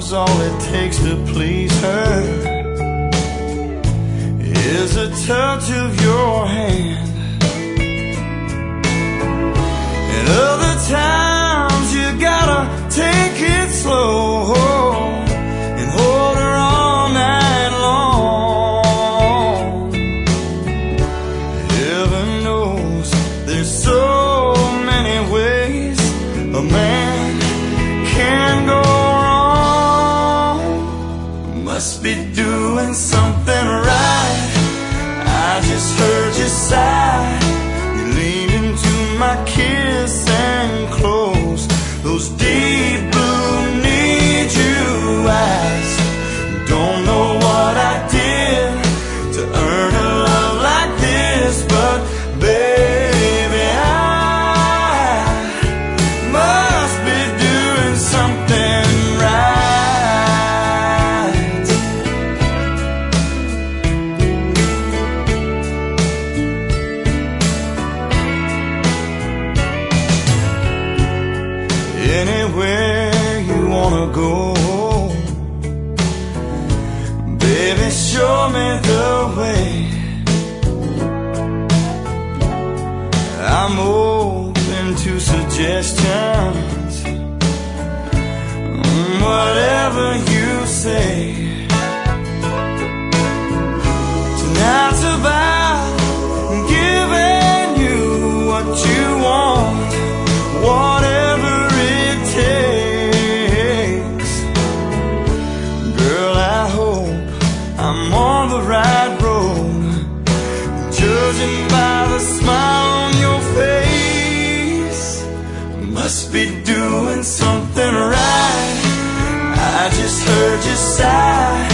arms, all it takes to please her is a touch of your hand. And other times you gotta take it slow and hold her all night long. Heaven knows there's so many ways a man can go wrong. Must be doing something right. I just heard you sigh. You leaned into my kiss and closed those deep blue need you eyes. Don't know what I did to earn a love like this, but baby, I must be doing something right. Anywhere you wanna go, baby, show me the way. I'm open to suggestions, whatever you say. Tonight's about giving you what you want, whatever it takes. Girl, I hope I'm on the right road, judging by the smile on your face. Must be doing something right. I just heard you sigh.